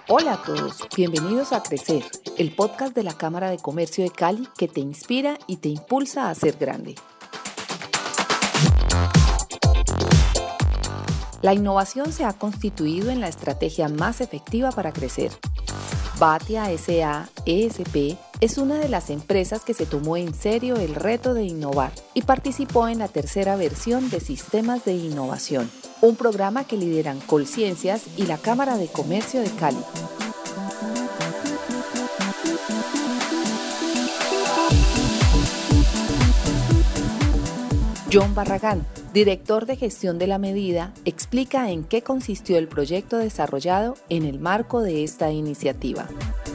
Hola a todos, bienvenidos a Crecer, el podcast de la Cámara de Comercio de Cali que te inspira y te impulsa a ser grande. La innovación se ha constituido en la estrategia más efectiva para crecer. Batia S.A. ESP es una de las empresas que se tomó en serio el reto de innovar y participó en la tercera versión de Sistemas de Innovación, un programa que lideran Colciencias y la Cámara de Comercio de Cali. John Barragán, director de gestión de la medida, explica en qué consistió el proyecto desarrollado en el marco de esta iniciativa.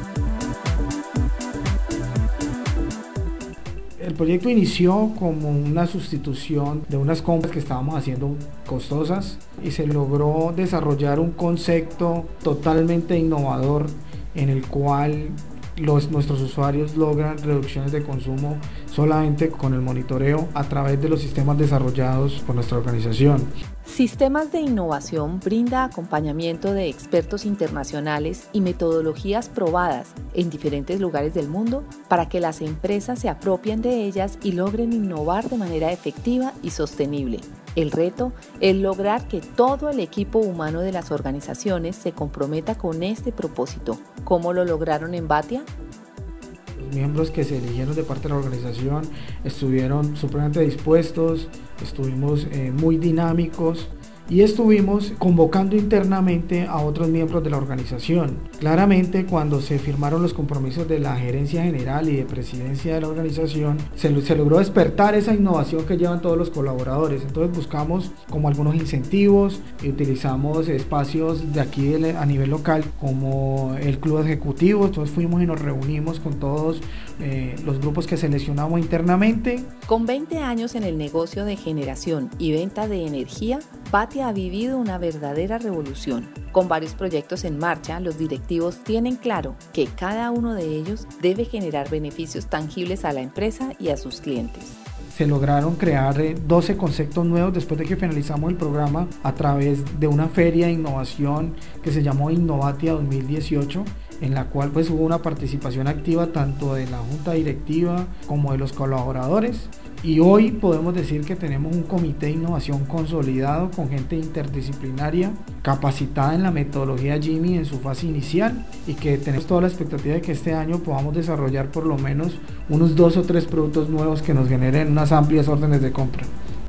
El proyecto inició como una sustitución de unas compras que estábamos haciendo costosas y se logró desarrollar un concepto totalmente innovador en el cual nuestros usuarios logran reducciones de consumo solamente con el monitoreo a través de los sistemas desarrollados por nuestra organización. Sistemas de Innovación brinda acompañamiento de expertos internacionales y metodologías probadas en diferentes lugares del mundo para que las empresas se apropien de ellas y logren innovar de manera efectiva y sostenible. El reto es lograr que todo el equipo humano de las organizaciones se comprometa con este propósito. ¿Cómo lo lograron en Batia? Los miembros que se eligieron de parte de la organización estuvieron supremamente dispuestos, estuvimos muy dinámicos y estuvimos convocando internamente a otros miembros de la organización. Claramente, cuando se firmaron los compromisos de la gerencia general y de presidencia de la organización, se logró despertar esa innovación que llevan todos los colaboradores. Entonces buscamos como algunos incentivos y utilizamos espacios de aquí a nivel local como el club ejecutivo. Entonces fuimos y nos reunimos con todos los grupos que seleccionamos internamente. Con 20 años en el negocio de generación y venta de energía, Batia ha vivido una verdadera revolución. Con varios proyectos en marcha, los directivos tienen claro que cada uno de ellos debe generar beneficios tangibles a la empresa y a sus clientes. Se lograron crear 12 conceptos nuevos después de que finalizamos el programa a través de una feria de innovación que se llamó Innovatia 2018, en la cual pues hubo una participación activa tanto de la junta directiva como de los colaboradores. Y hoy podemos decir que tenemos un comité de innovación consolidado con gente interdisciplinaria, capacitada en la metodología Jimmy en su fase inicial y que tenemos toda la expectativa de que este año podamos desarrollar por lo menos unos 2 o 3 productos nuevos que nos generen unas amplias órdenes de compra.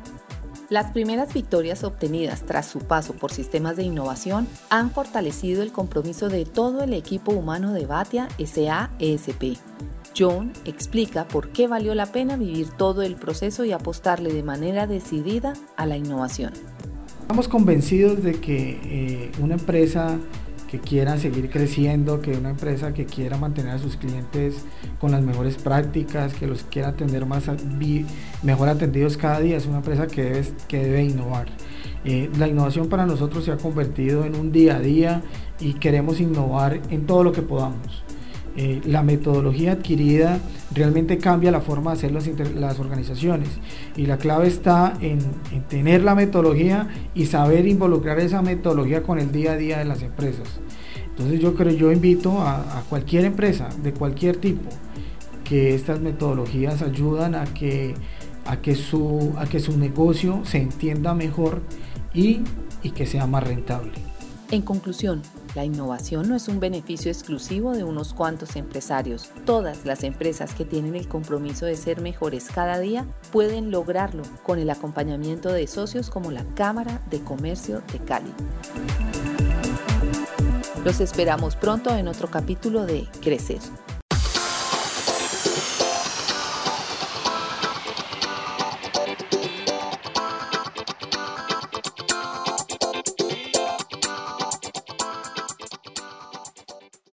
Las primeras victorias obtenidas tras su paso por sistemas de innovación han fortalecido el compromiso de todo el equipo humano de Batia S.A. ESP. John explica por qué valió la pena vivir todo el proceso y apostarle de manera decidida a la innovación. Estamos convencidos de que una empresa que quiera seguir creciendo, que una empresa que quiera mantener a sus clientes con las mejores prácticas, que los quiera atender mejor atendidos cada día, es una empresa que debe innovar. La innovación para nosotros se ha convertido en un día a día y queremos innovar en todo lo que podamos. La metodología adquirida realmente cambia la forma de hacer las organizaciones y la clave está en tener la metodología y saber involucrar esa metodología con el día a día de las empresas. Entonces yo invito a cualquier empresa de cualquier tipo que estas metodologías ayudan a que su negocio se entienda mejor y que sea más rentable. En conclusión, la innovación no es un beneficio exclusivo de unos cuantos empresarios. Todas las empresas que tienen el compromiso de ser mejores cada día pueden lograrlo con el acompañamiento de socios como la Cámara de Comercio de Cali. Los esperamos pronto en otro capítulo de Crecer.